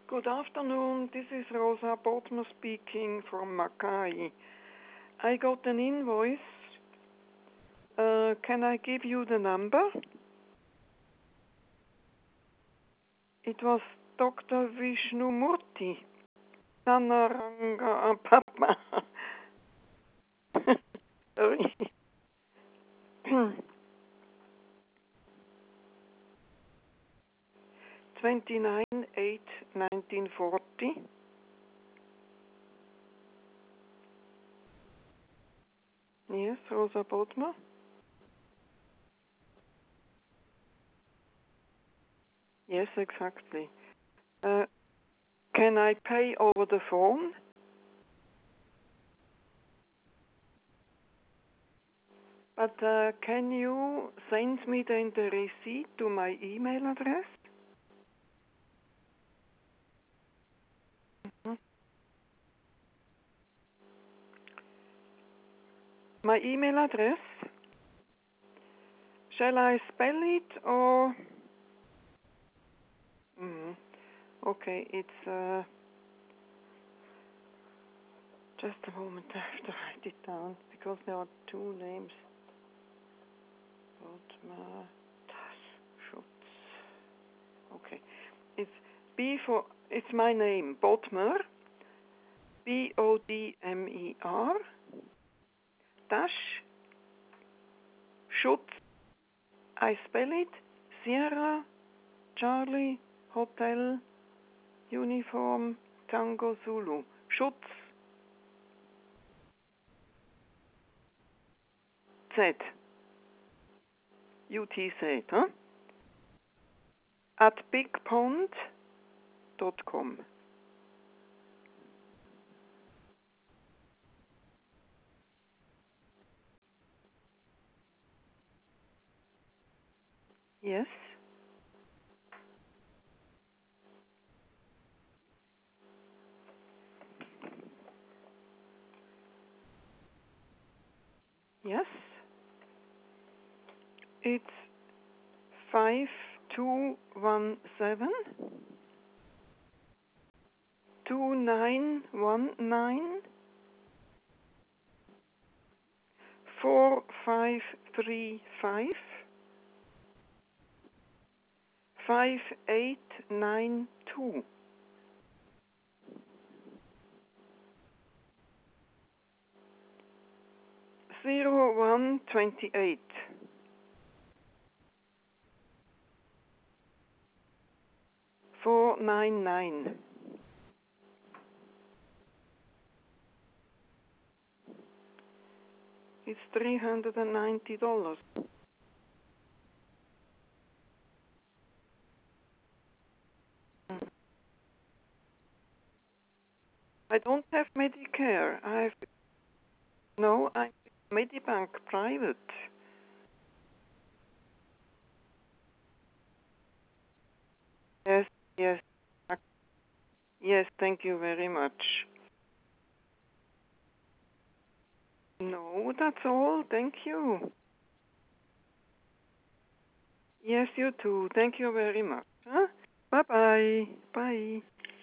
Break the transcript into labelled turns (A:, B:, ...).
A: Good afternoon. This is Rosa Bodmer speaking from Mackay. I got an invoice. Can I give you the number? It was Dr. Vishnu Murthy. Sanaranga Papa. Sorry. 29/8/1940. Yes, Rosa Bodmer. Yes, exactly. Can I pay over the phone? But can you send me then the receipt to my email address? Mhm. My email address? Shall I spell it or? Okay, it's just a moment. I have to write it down because there are two names. Bodmer, Schutz. Okay, it's it's my name, Bodmer, Bodmer, dash, Schutz. I spell it Sierra, Charlie, Hotel, Uniform, Tango, Zulu. Schutz, Z, UTZ, huh? At bigpond.com. Yes, yes. It's 5217 2919 4535 5892 0128 499. It's $390. I don't have Medicare. I'm Medibank private. Yes, yes. Yes, thank you very much. No, that's all. Thank you. Yes, you too. Thank you very much. Huh? Bye-bye. Bye.